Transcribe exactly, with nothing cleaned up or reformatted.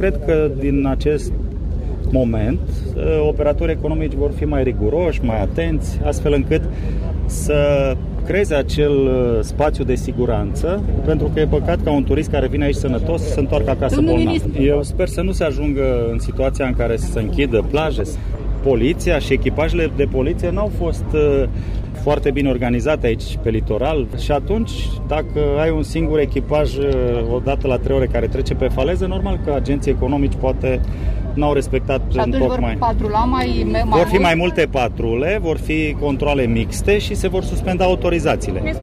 cred că din acest moment operatorii economici vor fi mai riguroși, mai atenți, astfel încât să creeze acel spațiu de siguranță, pentru că e păcat ca un turist care vine aici sănătos să se întoarcă acasă bolnav. Eu sper să nu se ajungă în situația în care să se închidă plaje. Poliția și echipajele de poliție n-au fost foarte bine organizate aici pe litoral și atunci, dacă ai un singur echipaj odată la trei ore care trece pe faleză, normal că agenții economici poate n-au respectat în tocmai. Vor patrula mai, mai Vor fi mai multe patrule, vor fi controale mixte și se vor suspenda autorizațiile.